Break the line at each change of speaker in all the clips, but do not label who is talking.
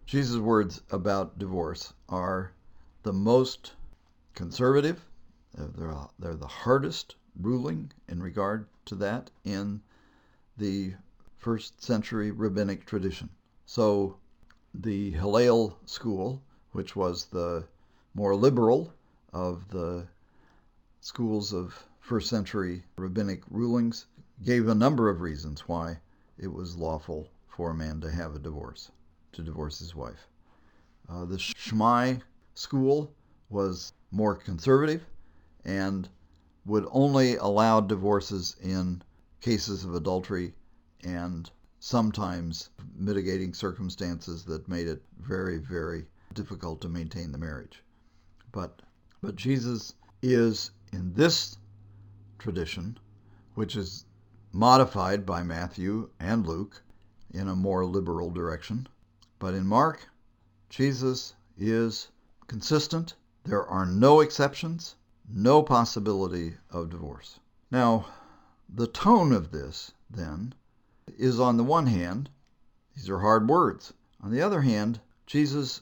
Jesus' words about divorce are the most conservative. They're the hardest ruling in regard to that in the first century rabbinic tradition. So the Hillel school, which was the more liberal of the schools of first century rabbinic rulings, gave a number of reasons why it was lawful for a man to have a divorce, to divorce his wife. The Shammai school was more conservative and would only allow divorces in cases of adultery and sometimes mitigating circumstances that made it very, very difficult to maintain the marriage. But Jesus is in this tradition, which is modified by Matthew and Luke in a more liberal direction. But in Mark, Jesus is consistent. There are no exceptions, no possibility of divorce. Now, the tone of this, then, is on the one hand, these are hard words. On the other hand, Jesus'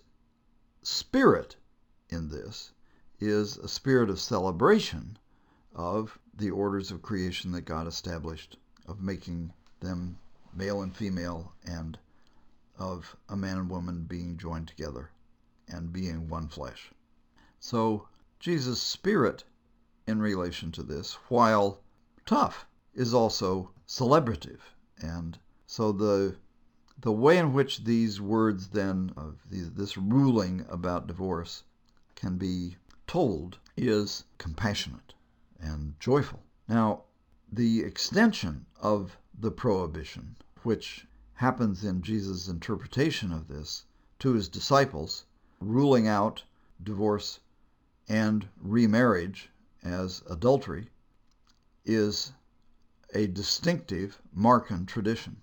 spirit in this is a spirit of celebration of the orders of creation that God established, of making them male and female, and of a man and woman being joined together and being one flesh. So Jesus' spirit in relation to this, while tough, is also celebrative. And so the way in which these words then, of this ruling about divorce, can be told is compassionate and joyful. Now, the extension of the prohibition, which happens in Jesus' interpretation of this to his disciples, ruling out divorce and remarriage as adultery, is a distinctive Markan tradition.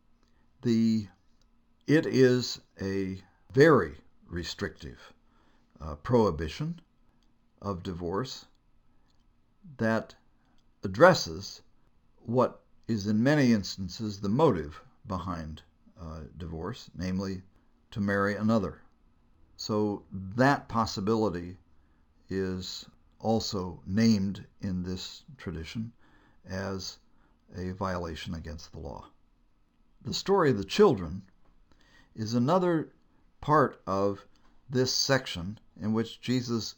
It is a very restrictive prohibition of divorce that addresses what is in many instances the motive behind divorce, namely to marry another. So that possibility is also named in this tradition as a violation against the law. The story of the children is another part of this section in which Jesus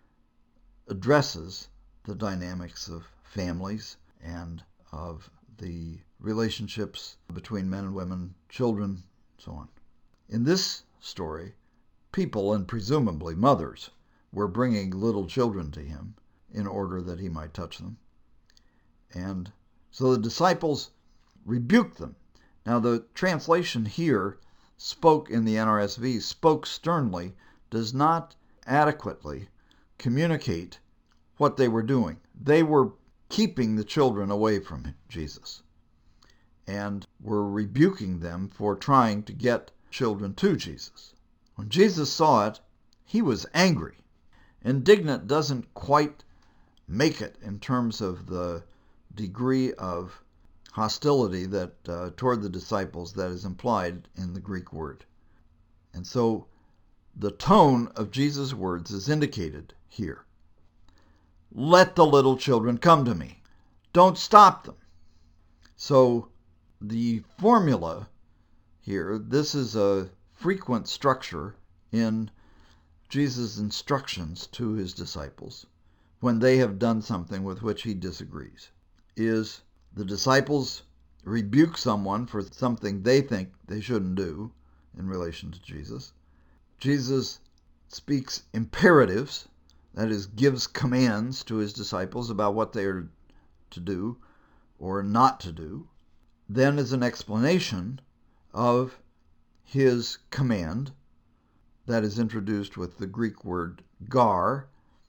addresses the dynamics of families and of the relationships between men and women, children, and so on. In this story, people, and presumably mothers, were bringing little children to him in order that he might touch them. And so the disciples rebuked them. Now, the translation here, spoke in the NRSV, spoke sternly, does not adequately communicate what they were doing. They were keeping the children away from Jesus and were rebuking them for trying to get children to Jesus. When Jesus saw it, he was angry. Indignant doesn't quite make it in terms of the degree of hostility that toward the disciples that is implied in the Greek word. And so the tone of Jesus' words is indicated here. Let the little children come to me. Don't stop them. So the formula here, this is a frequent structure in Jesus' instructions to his disciples when they have done something with which he disagrees, is the disciples rebuke someone for something they think they shouldn't do in relation to Jesus. Jesus speaks imperatives, that is, gives commands to his disciples about what they are to do or not to do. Then is an explanation of his command that is introduced with the Greek word gar,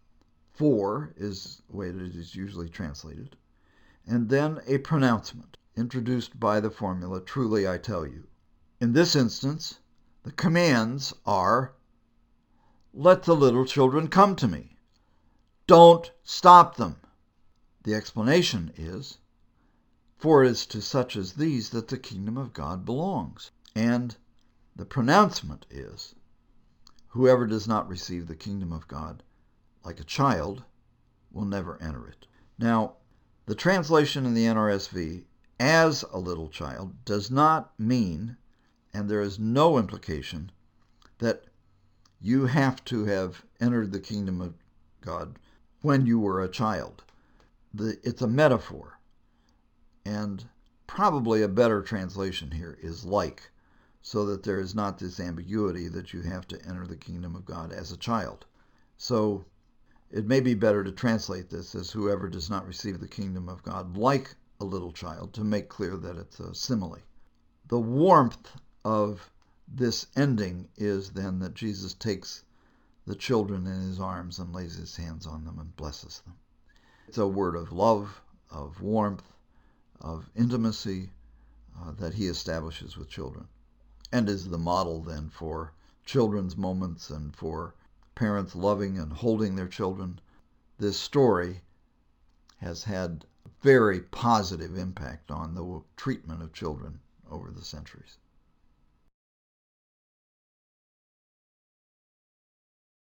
for is the way that it is usually translated, and then a pronouncement introduced by the formula, truly I tell you. In this instance, the commands are, let the little children come to me. Don't stop them. The explanation is, for it is to such as these that the kingdom of God belongs. And The pronouncement is, whoever does not receive the kingdom of God like a child will never enter it. Now, the translation in the NRSV, as a little child, does not mean, and there is no implication, that you have to have entered the kingdom of God when you were a child. It's a metaphor, and probably a better translation here is like, so that there is not this ambiguity that you have to enter the kingdom of God as a child. So it may be better to translate this as whoever does not receive the kingdom of God like a little child, to make clear that it's a simile. The warmth of this ending is then that Jesus takes the children in his arms and lays his hands on them and blesses them. It's a word of love, of warmth, of intimacy that he establishes with children, and is the model then for children's moments and for parents loving and holding their children. This story has had a very positive impact on the treatment of children over the centuries.